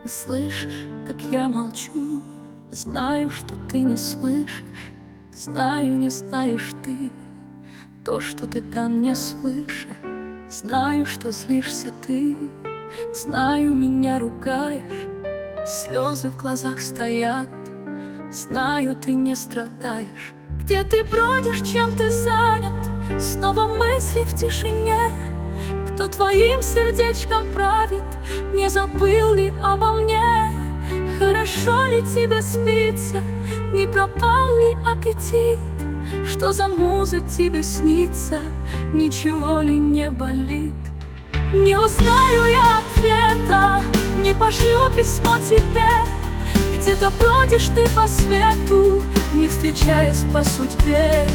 Слышишь, как я молчу? Знаю, что ты не слышишь. Знаю, не знаешь ты то, что ты там не свыше. Знаю, что злишься ты. Знаю, меня ругаешь. Слезы в глазах стоят. Знаю, ты не страдаешь. Где ты бродишь, чем ты занят? Снова мысли в тишине. Кто твоим сердечком правит? Не забыл ли обо мне? Хорошо ли тебе спится? Не пропал ли аппетит? Что за муза тебе снится? Ничего ли не болит? Не узнаю я ответа, не пошлю письмо тебе. Где-то бродишь ты по свету, не встречаясь по судьбе.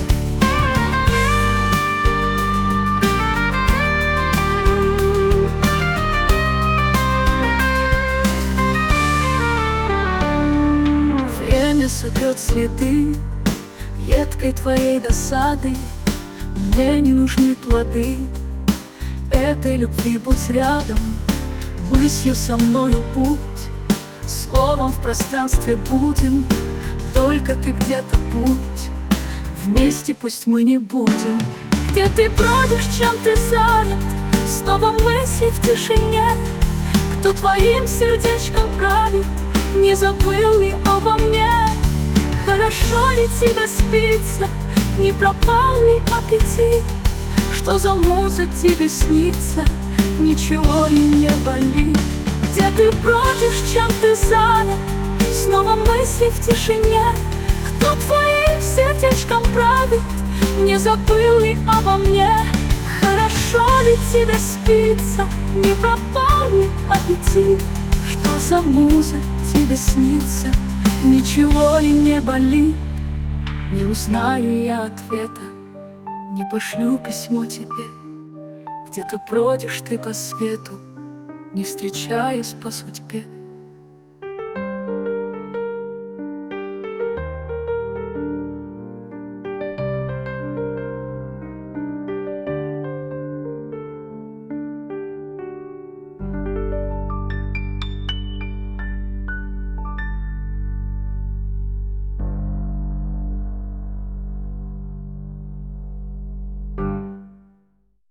Время сотрет следы едкой твоей досады. Мне не нужны плоды этой любви, будь рядом. Мыслью со мною путь, словом в пространстве будем. Только ты где-то будь, вместе пусть мы не будем. Где ты бродишь, чем ты занят? Снова мысли в тишине. Кто твоим сердечком правит? Не забыл ли обо мне? Хорошо ли тебе спится? Не пропал ли аппетит? Что за муза тебе снится? Ничего ли не болит? Где ты бродишь, чем ты занят? Снова мысли в тишине. Кто твоим сердечком правит? Не забыл ли обо мне? Хорошо ли тебе спится? Не пропал ли аппетит? Что за муза тебе снится? Ничего ли не болит? Не узнаю я ответа, не пошлю письмо тебе. Где-то бродишь ты по свету, не встречаясь по судьбе.